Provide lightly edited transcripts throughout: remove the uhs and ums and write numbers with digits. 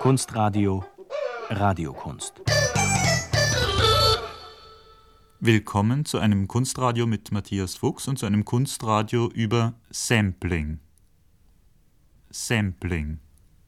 Kunstradio Radiokunst. Willkommen zu einem Kunstradio mit Matthias Fuchs und zu einem Kunstradio über Sampling. Sampling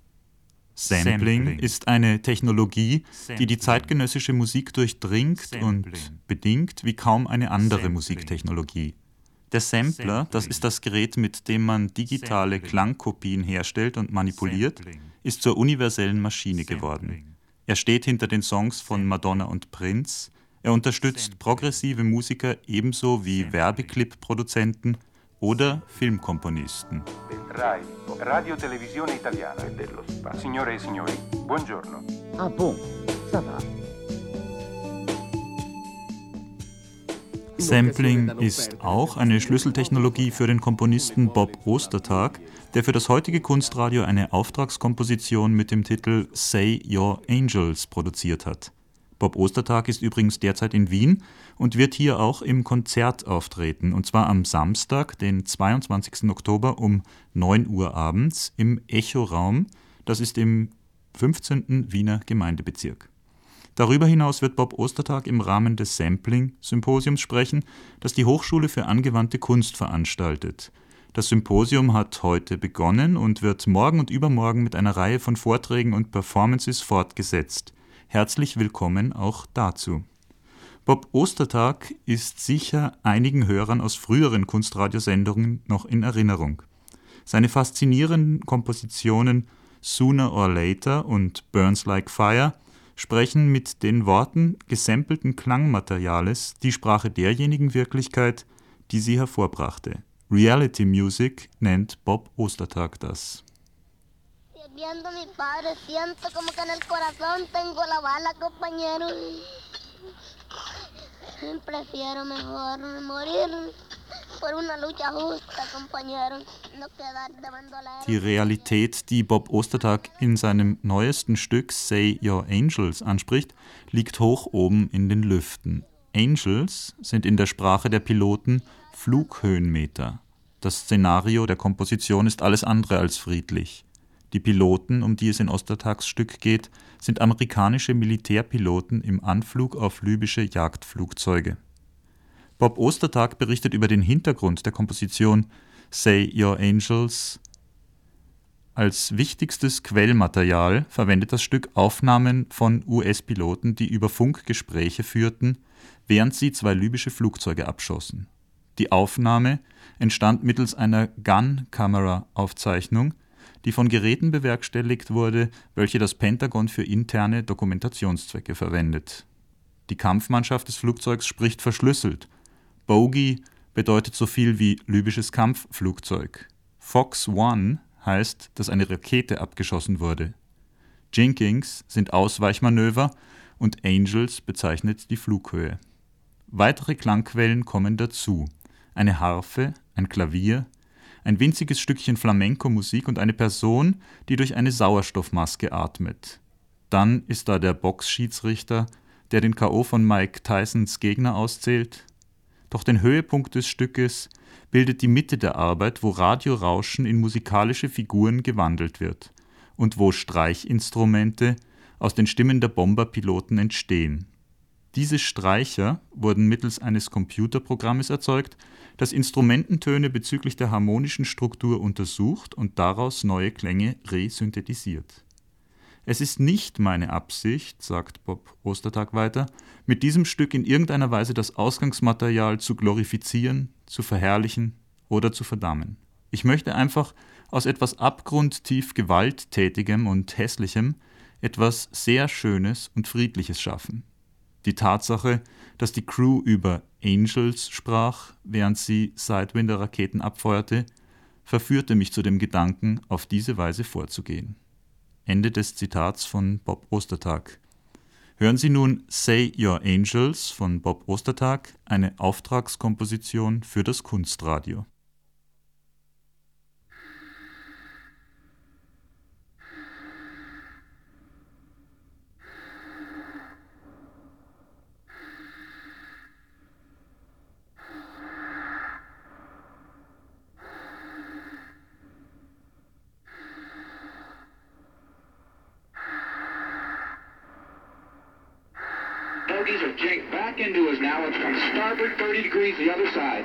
ist eine Technologie, die die zeitgenössische Musik durchdringt und bedingt wie kaum eine andere Musiktechnologie. Der Sampler, das ist das Gerät, mit dem man digitale Klangkopien herstellt und manipuliert, ist zur universellen Maschine geworden. Er steht hinter den Songs von Madonna und Prince. Er unterstützt progressive Musiker ebenso wie Werbeclip-Produzenten oder Filmkomponisten. RAI, Radio Televisione Italiana dello Spazio. Signore e signori, buongiorno. Ah bon, ça va. Sampling ist auch eine Schlüsseltechnologie für den Komponisten Bob Ostertag, der für das heutige Kunstradio eine Auftragskomposition mit dem Titel Say Your Angels produziert hat. Bob Ostertag ist übrigens derzeit in Wien und wird hier auch im Konzert auftreten, und zwar am Samstag, den 22. Oktober um 9 Uhr abends im Echo-Raum, das ist im 15. Wiener Gemeindebezirk. Darüber hinaus wird Bob Ostertag im Rahmen des Sampling-Symposiums sprechen, das die Hochschule für angewandte Kunst veranstaltet. Das Symposium hat heute begonnen und wird morgen und übermorgen mit einer Reihe von Vorträgen und Performances fortgesetzt. Herzlich willkommen auch dazu. Bob Ostertag ist sicher einigen Hörern aus früheren Kunstradiosendungen noch in Erinnerung. Seine faszinierenden Kompositionen Sooner or Later und Burns Like Fire sprechen mit den Worten gesampelten Klangmateriales die Sprache derjenigen Wirklichkeit, die sie hervorbrachte. Reality Music nennt Bob Ostertag das. Viendo a mi padre, siento como que en el corazón tengo la bala, compañero. Prefiero mejor morir por una lucha justa, compañero. No quedar de bandolero. Die Realität, die Bob Ostertag in seinem neuesten Stück Say Your Angels anspricht, liegt hoch oben in den Lüften. Angels sind in der Sprache der Piloten Flughöhenmeter. Das Szenario der Komposition ist alles andere als friedlich. Die Piloten, um die es in Ostertags Stück geht, sind amerikanische Militärpiloten im Anflug auf libysche Jagdflugzeuge. Bob Ostertag berichtet über den Hintergrund der Komposition Say Your Angels. Als wichtigstes Quellmaterial verwendet das Stück Aufnahmen von US-Piloten, die über Funk Gespräche führten, während sie 2 libysche Flugzeuge abschossen. Die Aufnahme entstand mittels einer Gun-Camera-Aufzeichnung, die von Geräten bewerkstelligt wurde, welche das Pentagon für interne Dokumentationszwecke verwendet. Die Kampfmannschaft des Flugzeugs spricht verschlüsselt. Bogey bedeutet so viel wie libysches Kampfflugzeug. Fox One heißt, dass eine Rakete abgeschossen wurde. Jinkings sind Ausweichmanöver und Angels bezeichnet die Flughöhe. Weitere Klangquellen kommen dazu: eine Harfe, ein Klavier, ein winziges Stückchen Flamenco-Musik und eine Person, die durch eine Sauerstoffmaske atmet. Dann ist da der Boxschiedsrichter, der den K.O. von Mike Tysons Gegner auszählt. Doch den Höhepunkt des Stückes bildet die Mitte der Arbeit, wo Radiorauschen in musikalische Figuren gewandelt wird und wo Streichinstrumente aus den Stimmen der Bomberpiloten entstehen. Diese Streicher wurden mittels eines Computerprogrammes erzeugt, das Instrumententöne bezüglich der harmonischen Struktur untersucht und daraus neue Klänge resynthetisiert. Es ist nicht meine Absicht, sagt Bob Ostertag weiter, mit diesem Stück in irgendeiner Weise das Ausgangsmaterial zu glorifizieren, zu verherrlichen oder zu verdammen. Ich möchte einfach aus etwas abgrundtief Gewalttätigem und Hässlichem etwas sehr Schönes und Friedliches schaffen. Die Tatsache, dass die Crew über Angels sprach, während sie Sidewinder-Raketen abfeuerte, verführte mich zu dem Gedanken, auf diese Weise vorzugehen. Ende des Zitats von Bob Ostertag. Hören Sie nun Say Your Angels von Bob Ostertag, eine Auftragskomposition für das Kunstradio. bogies have jinked back into us now. It's from starboard 30 degrees the other side.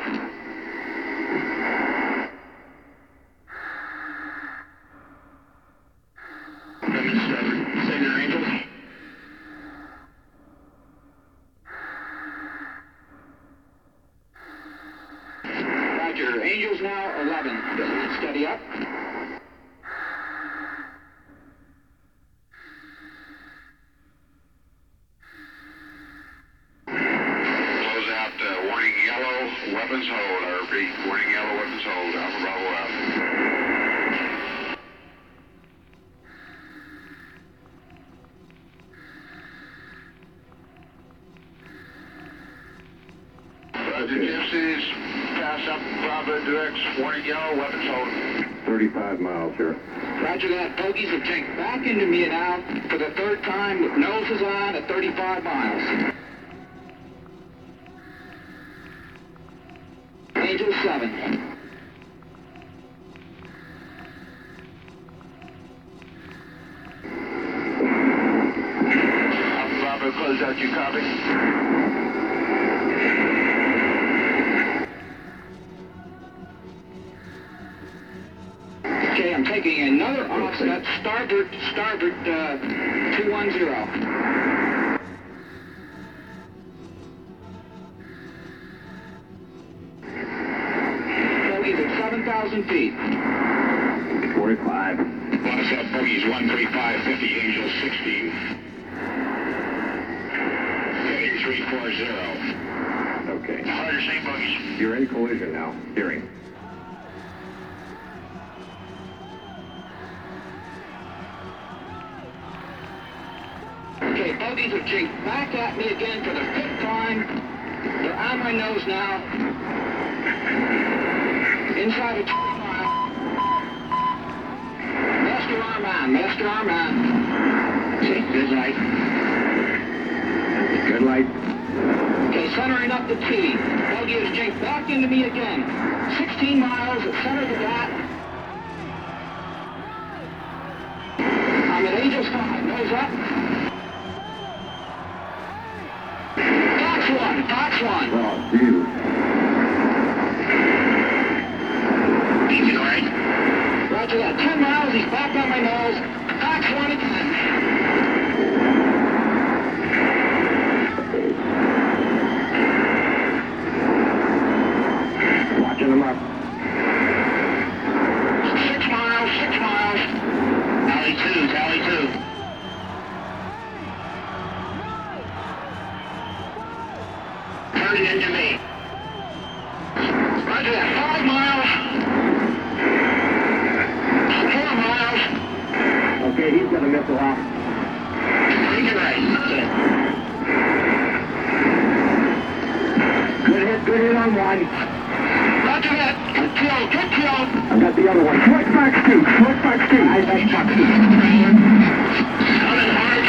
Savior Angels. Roger, Angels now 11. Steady up. Close out, warning yellow, weapons hold. I repeat, warning yellow, weapons hold. Alpha Bravo out. Roger, Gypsies, pass up Bravo directs, warning yellow, weapons hold. 35 miles here. Roger that. Bogies have jinked back into me now for the third time with noses on at 35 miles. Angel 7. Alpha Bravo, close out, you copy? Okay, I'm taking another offset, starboard 210. Bogies at 7,000 feet. 45. Bonus up, bogies 13550, Angel 16. Heading 340. Okay. Roger, same bogies. You're in collision now. Hearing. Okay, bogies have jinked back at me again for the fifth time. They're on my nose now. Inside of 20 miles. Master arm on, master arm on. See, good light. Good light. Okay, centering up the T. Bogey has jinked back into me again. 16 miles at center to that. I'm at Angels 5, nose up. Fox 1. Oh, Jesus. Engine right. Roger that. 10 miles, he's back on my nose. Fox 1 again. Watching them up. 6 miles, 6 miles. Alley 2, Alley 2. Turn it into me. Roger that. 5 miles. 4 miles. Okay, he's got a missile off. Engine right. That's it. Good hit on one. Roger that. Good kill, good kill. I've got the other one. Short Fox 2. Short Fox 2. That's Fox 2. Coming hard.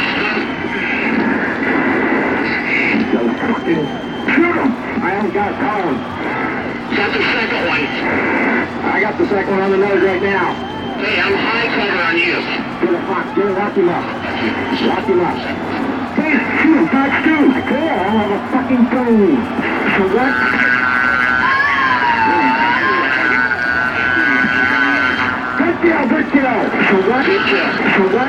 So fucking shoot him. I haven't got a column. Got the second one. I got the second one on the nose right now. Hey, I'm high cover on you. Get a Fox. Get a lock him up. Lock him up. Hey, shoot him. Fox 2. Cool. I'll have a fucking phone. So what? Good kill. Good kill. So what? Good kill. So what?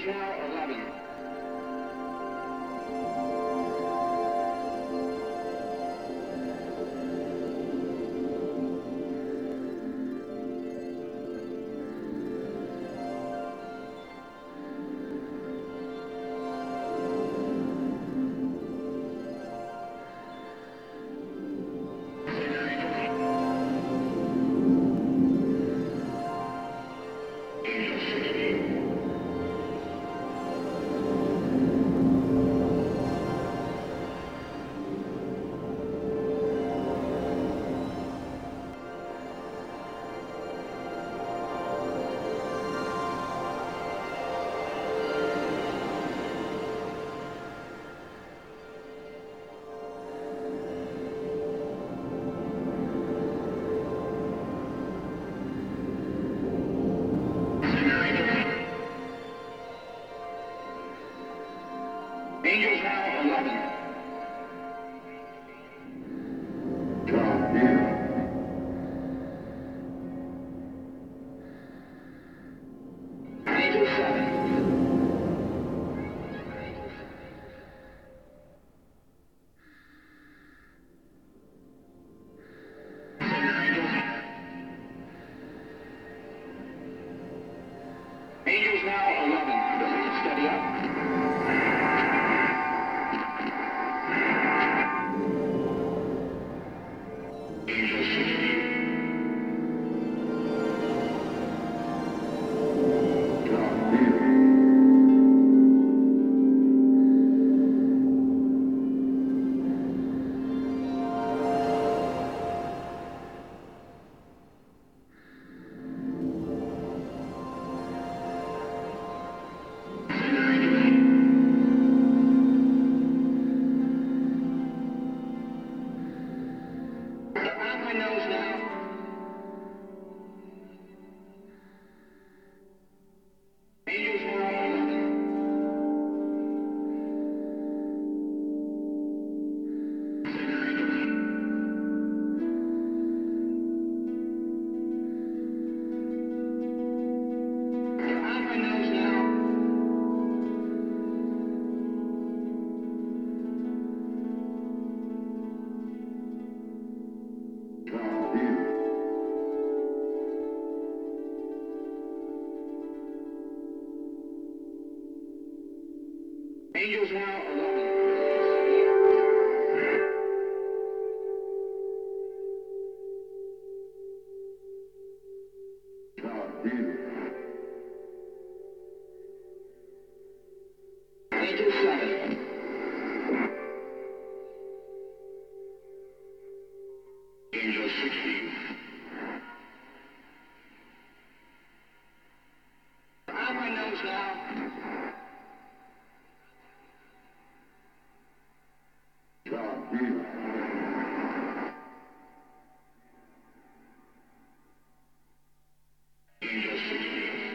Angels now 11. Angels now 11. Angels 7. Angels now 11. Does it steady up? Angels 16. Out my nose now. Angels now 11. Out my nose now. Angels now 11. Angels 7. Angels 16. Out my nose now. Angels 16.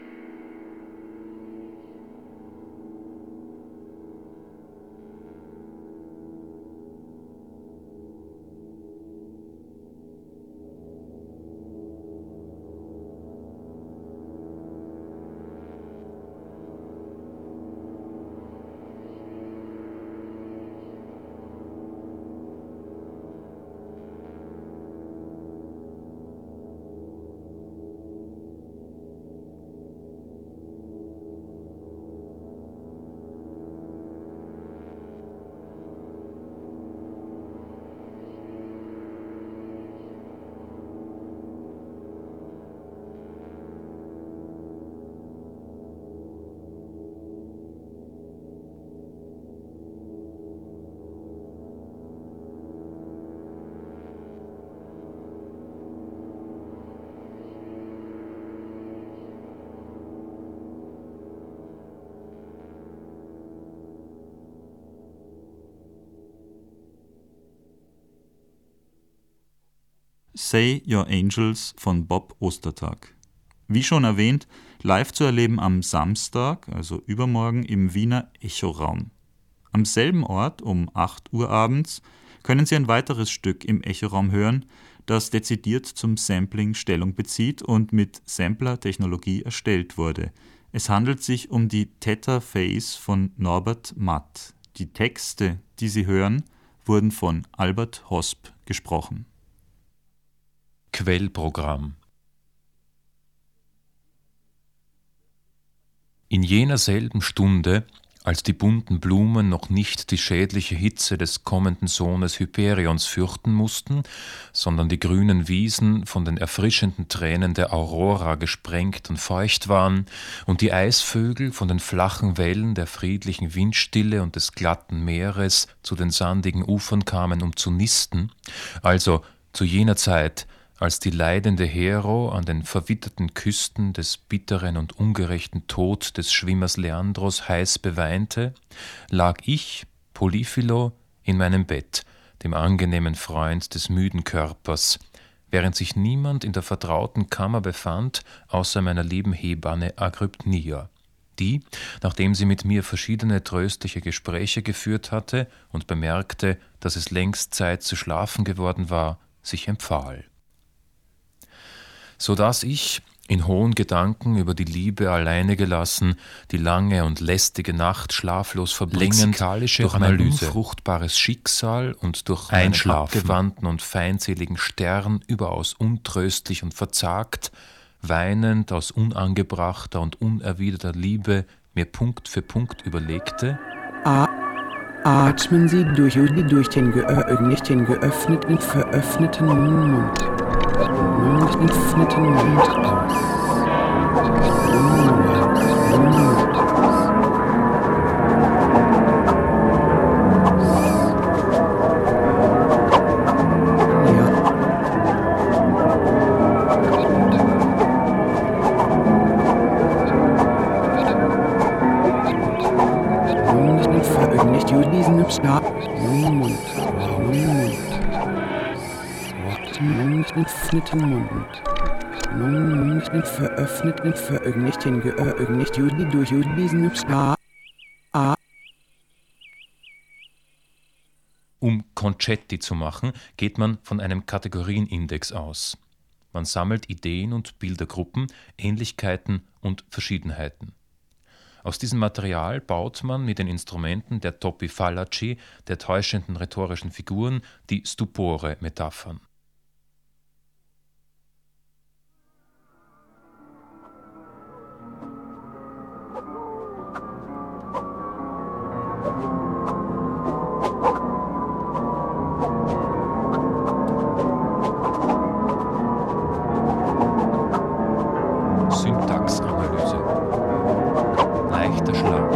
Say Your Angels von Bob Ostertag. Wie schon erwähnt, live zu erleben am Samstag, also übermorgen, im Wiener Echoraum. Am selben Ort um 8 Uhr abends können Sie ein weiteres Stück im Echoraum hören, das dezidiert zum Sampling Stellung bezieht und mit Sampler-Technologie erstellt wurde. Es handelt sich um die Theta Phase von Norbert Matt. Die Texte, die Sie hören, wurden von Albert Hosp gesprochen. Quellprogramm. In jener selben Stunde, als die bunten Blumen noch nicht die schädliche Hitze des kommenden Sohnes Hyperions fürchten mussten, sondern die grünen Wiesen von den erfrischenden Tränen der Aurora gesprengt und feucht waren und die Eisvögel von den flachen Wellen der friedlichen Windstille und des glatten Meeres zu den sandigen Ufern kamen, um zu nisten, also zu jener Zeit, als die leidende Hero an den verwitterten Küsten des bitteren und ungerechten Tod des Schwimmers Leandros heiß beweinte, lag ich, Polyphilo, in meinem Bett, dem angenehmen Freund des müden Körpers, während sich niemand in der vertrauten Kammer befand, außer meiner lieben Hebamme Agrypnia, die, nachdem sie mit mir verschiedene tröstliche Gespräche geführt hatte und bemerkte, dass es längst Zeit zu schlafen geworden war, sich empfahl. So dass ich, in hohen Gedanken über die Liebe alleine gelassen, die lange und lästige Nacht schlaflos verbringend, durch mein unfruchtbares Schicksal und durch einen abgewandten und feindseligen Stern überaus untröstlich und verzagt, weinend aus unangebrachter und unerwiderter Liebe mir Punkt für Punkt überlegte: Atmen Sie durch den geöffneten, veröffneten Mund. Geöffneten Mund aus. Um Concetti zu machen, geht man von einem Kategorienindex aus. Man sammelt Ideen und Bildergruppen, Ähnlichkeiten und Verschiedenheiten. Aus diesem Material baut man mit den Instrumenten der Toppi Fallaci, der täuschenden rhetorischen Figuren, die Stupore-Metaphern. Syntaxanalyse. Leichter Schlaf.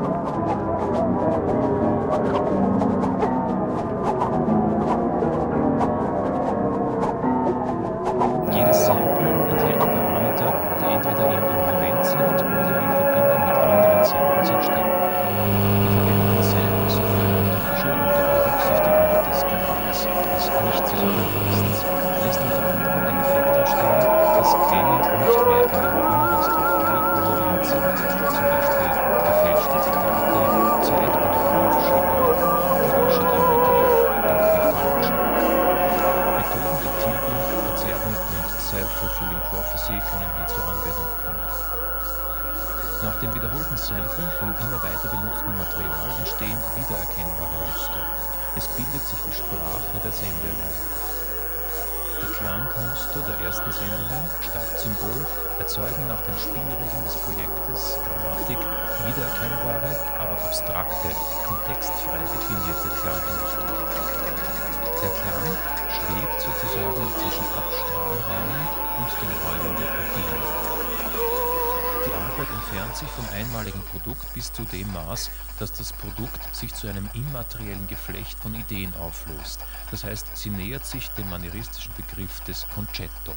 Jedes Sample enthält Parameter, die entweder inhärent sind oder in Verbindung mit anderen Samples entstehen. Die verwendeten Samples für Montage unter Berücksichtigung des Grades des Nicht-Zusammenpassens lässt unter anderem den Effekt entstehen, dass Klänge nicht mehr in ihrer inneren Struktur kohärent sind, zum Beispiel gefälschte Zitate, Zeit- oder Raumverschiebungen, falsche Geometrie, Dolby Fallaci. Methoden der Tilgung, Verzerrung und Self-Fulfilling Prophecy können hier zur Anwendung kommen. Nach dem wiederholten Samplen von immer weiter benutztem Material entstehen wiedererkennbare Muster. Es bildet sich die Sprache der Sendereihe. Die Klangmuster der ersten Sendungen, Startsymbol, erzeugen nach den Spielregeln des Projektes Grammatik wiedererkennbare, aber abstrakte, kontextfrei definierte Klangmuster. Der Klang schwebt sozusagen zwischen Abstrahlraum und den Räumen der Kopien. Die Arbeit entfernt sich vom einmaligen Produkt bis zu dem Maß, dass das Produkt sich zu einem immateriellen Geflecht von Ideen auflöst. Das heißt, sie nähert sich dem manieristischen Begriff des Concetto.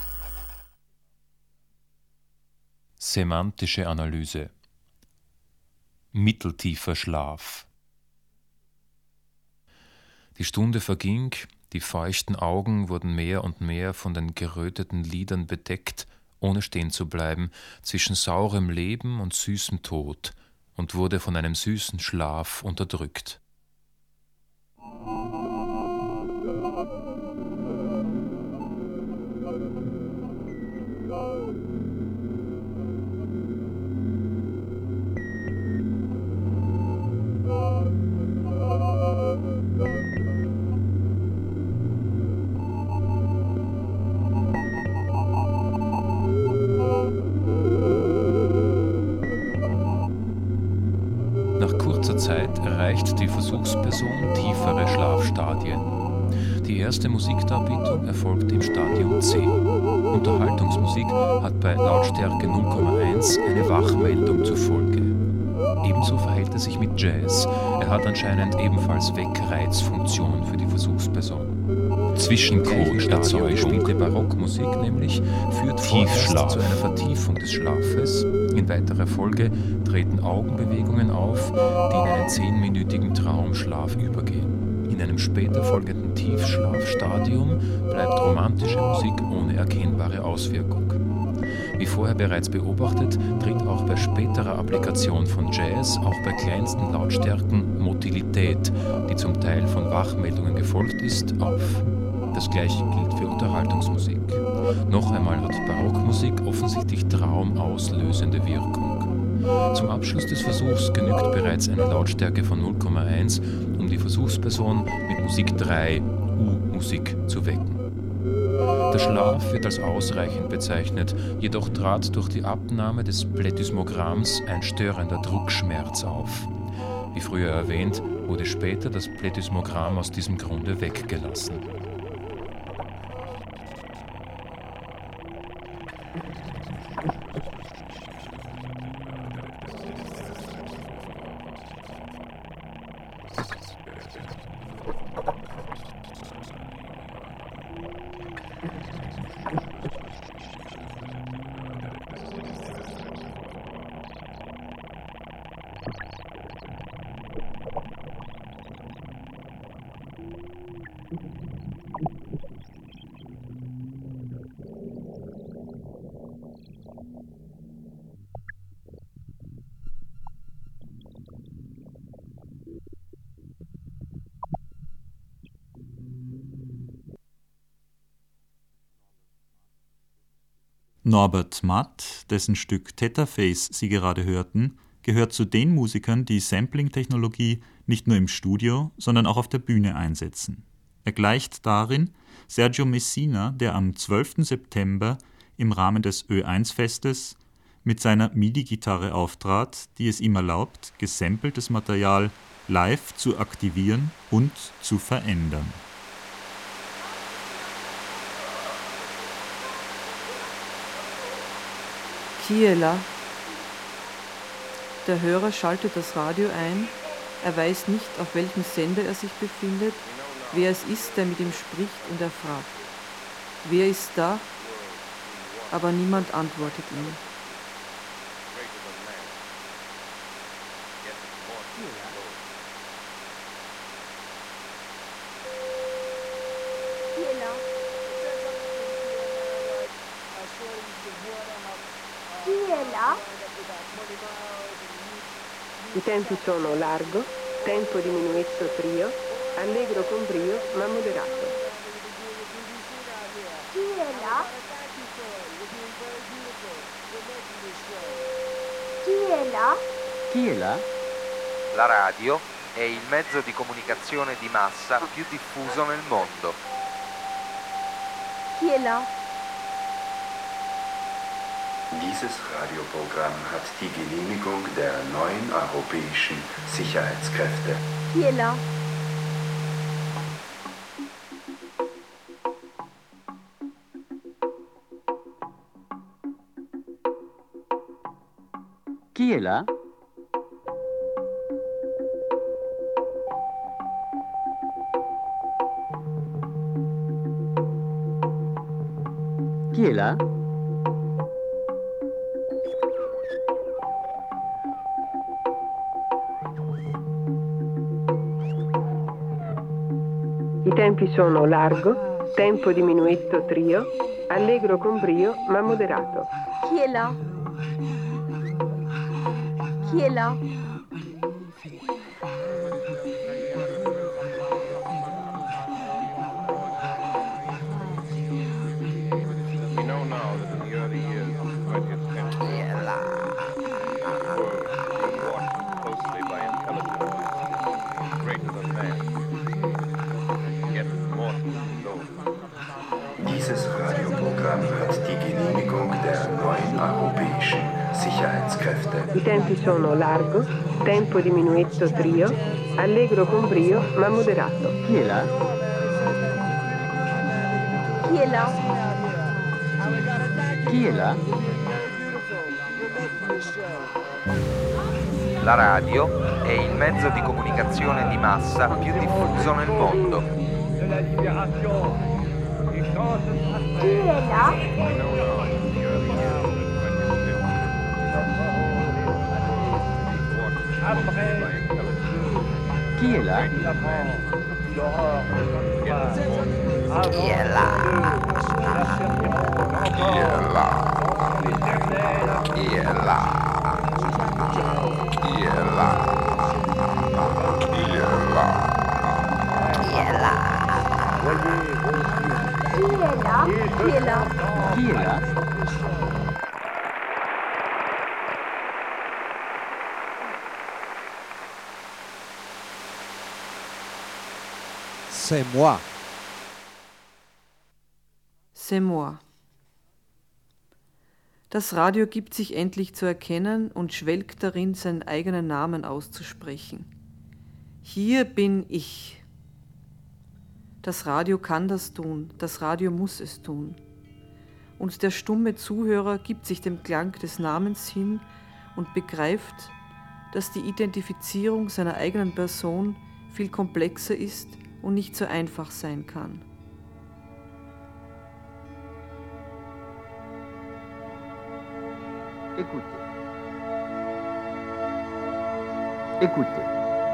Semantische Analyse. Mitteltiefer Schlaf. Die Stunde verging, die feuchten Augen wurden mehr und mehr von den geröteten Lidern bedeckt, ohne stehen zu bleiben, zwischen saurem Leben und süßem Tod, und wurde von einem süßen Schlaf unterdrückt. erreicht die Versuchsperson tiefere Schlafstadien. Die erste Musikdarbietung erfolgt im Stadium C. Unterhaltungsmusik hat bei Lautstärke 0,1 eine Wachmeldung zur Folge. Ebenso verhält es sich mit Jazz. Er hat anscheinend ebenfalls Weckreizfunktion für die Versuchsperson. Zwischen Chorstadium spielte Barockmusik nämlich, führt Tiefschlaf zu einer Vertiefung des Schlafes. In weiterer Folge treten Augenbewegungen auf, die in einen 10-minütigen Traumschlaf übergehen. In einem später folgenden Tiefschlafstadium bleibt romantische Musik ohne erkennbare Auswirkung. Wie vorher bereits beobachtet, tritt auch bei späterer Applikation von Jazz, auch bei kleinsten Lautstärken, Motilität, die zum Teil von Wachmeldungen gefolgt ist, auf. Das gleiche gilt für Unterhaltungsmusik. Noch einmal hat Barockmusik offensichtlich traumauslösende Wirkung. Zum Abschluss des Versuchs genügt bereits eine Lautstärke von 0,1, um die Versuchsperson mit Musik 3, U-Musik, zu wecken. Der Schlaf wird als ausreichend bezeichnet, jedoch trat durch die Abnahme des Plethysmogramms ein störender Druckschmerz auf. Wie früher erwähnt, wurde später das Plethysmogramm aus diesem Grunde weggelassen. Norbert Matt, dessen Stück Thetaface Sie gerade hörten, gehört zu den Musikern, die Sampling-Technologie nicht nur im Studio, sondern auch auf der Bühne einsetzen. Er gleicht darin Sergio Messina, der am 12. September im Rahmen des Ö1-Festes mit seiner MIDI-Gitarre auftrat, die es ihm erlaubt, gesampeltes Material live zu aktivieren und zu verändern. Kiela. Der Hörer schaltet das Radio ein, er weiß nicht, auf welchem Sender er sich befindet, wer es ist, der mit ihm spricht, und er fragt: Wer ist da? Aber niemand antwortet ihm. I tempi sono largo, tempo diminuito trio, allegro con brio ma moderato. Chi è là? Chi è là? Chi è là? La radio è il mezzo di comunicazione di massa più diffuso nel mondo. Chi è là? Dieses Radioprogramm hat die Genehmigung der neuen europäischen Sicherheitskräfte. Chi è là? Chi è là? Chi è là? I tempi sono largo, tempo diminuito trio, allegro con brio ma moderato. Chi è là? Chi è là? We know now that in the early years of the 20th century, the world was watched closely by intelligence greater than man, yet more low. Dieses Radioprogramm hat die Genehmigung der neuen europäischen Sicherheitskräfte. Sicherheitskräfte. I tempi sono largo, tempo diminuito trio, allegro con brio ma moderato. Chi è là? Chi è là? Chi è là? La radio è il mezzo di comunicazione di massa più diffuso nel mondo. Chi è là? Chi è là? Chi è là? Chi è là? Chi è là? Chi è là? Chi è là? Chi è là? Chi è là? Chi è là? Chi è là? C'est moi. C'est moi. Das Radio gibt sich endlich zu erkennen und schwelgt darin, seinen eigenen Namen auszusprechen. Hier bin ich. Das Radio kann das tun, das Radio muss es tun. Und der stumme Zuhörer gibt sich dem Klang des Namens hin und begreift, dass die Identifizierung seiner eigenen Person viel komplexer ist und nicht so einfach sein kann. Écoutez. Écoutez.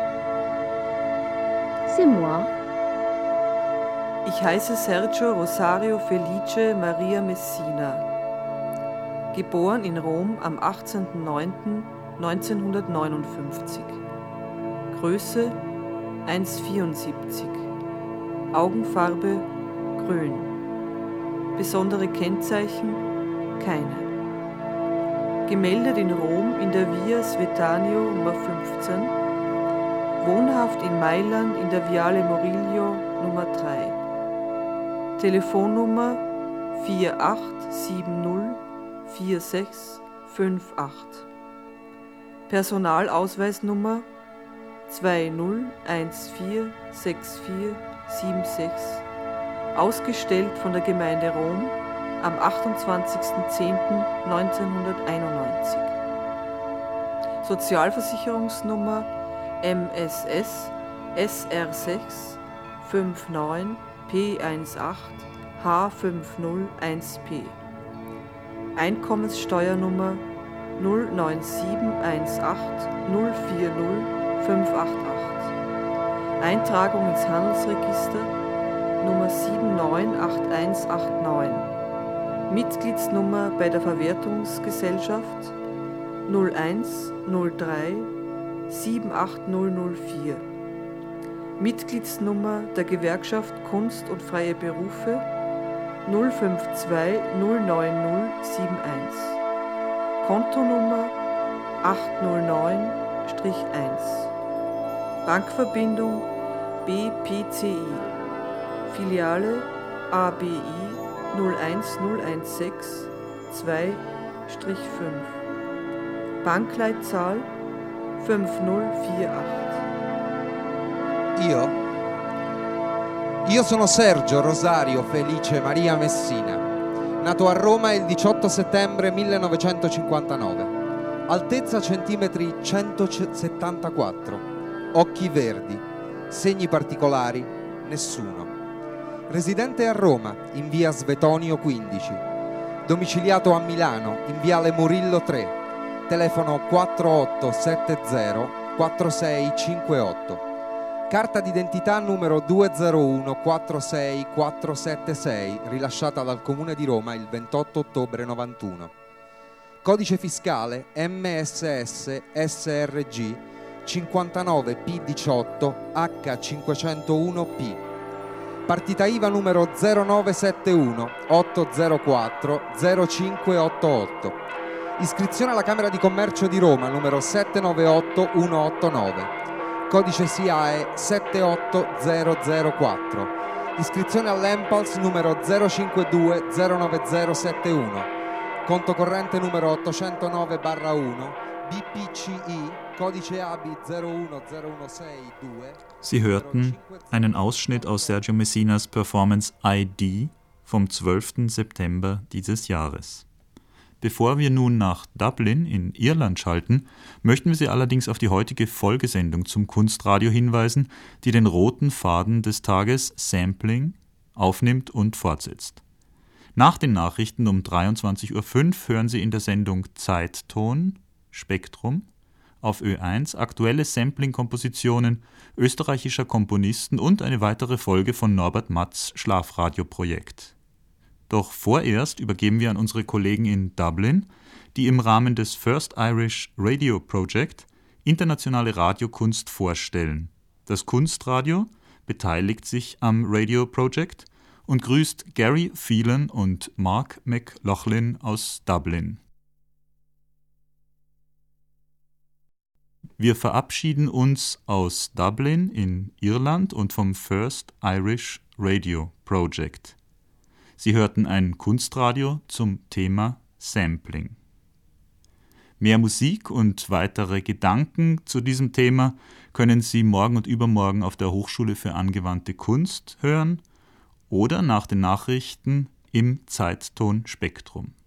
C'est moi. Ich heiße Sergio Rosario Felice Maria Messina. Geboren in Rom am 18.09.1959. Größe 1,74. Augenfarbe grün. Besondere Kennzeichen keine. Gemeldet in Rom in der Via Svetanio Nummer 15. Wohnhaft in Mailand in der Viale Murillo Nummer 3. Telefonnummer 48704658. Personalausweisnummer 20146476. Ausgestellt von der Gemeinde Rom am 28.10.1991. Sozialversicherungsnummer MSS SR6 59 P18 H501P. Einkommenssteuernummer 09718040588. Eintragung ins Handelsregister Nummer 798189. Mitgliedsnummer bei der Verwertungsgesellschaft 0103 78004. Mitgliedsnummer der Gewerkschaft Kunst und Freie Berufe 052 09071. Kontonummer 809-1. Bankverbindung BPCI. Filiale ABI 01016 2-5. Bankleitzahl 5048. Io sono Sergio Rosario Felice Maria Messina, nato a Roma il 18 settembre 1959, altezza centimetri 174, occhi verdi, segni particolari, nessuno. Residente a Roma, in via Svetonio 15, domiciliato a Milano, in viale Murillo 3, telefono 4870 4658. Carta d'identità numero 20146476, rilasciata dal Comune di Roma il 28 ottobre 91. Codice fiscale MSS SRG 59P18 H501P. Partita IVA numero 0971 804 0588. Iscrizione alla Camera di Commercio di Roma numero 798 189. Codice SIAE 78004. Iscrizione all'Empals numero 052 09071. conto corrente numero 809/1, BPCI, Codice ABI 01016-2. Sie hörten einen Ausschnitt aus Sergio Messinas Performance ID vom 12. September dieses Jahres. Bevor wir nun nach Dublin in Irland schalten, möchten wir Sie allerdings auf die heutige Folgesendung zum Kunstradio hinweisen, die den roten Faden des Tages Sampling aufnimmt und fortsetzt. Nach den Nachrichten um 23:05 Uhr hören Sie in der Sendung Zeitton, Spektrum, auf Ö1 aktuelle Sampling-Kompositionen österreichischer Komponisten und eine weitere Folge von Norbert Matz' Schlafradio-Projekt. Doch vorerst übergeben wir an unsere Kollegen in Dublin, die im Rahmen des First Irish Radio Project internationale Radiokunst vorstellen. Das Kunstradio beteiligt sich am Radio Project und grüßt Gary Phelan und Mark McLaughlin aus Dublin. Wir verabschieden uns aus Dublin in Irland und vom First Irish Radio Project. Sie hörten ein Kunstradio zum Thema Sampling. Mehr Musik und weitere Gedanken zu diesem Thema können Sie morgen und übermorgen auf der Hochschule für angewandte Kunst hören oder nach den Nachrichten im Zeitton Spektrum.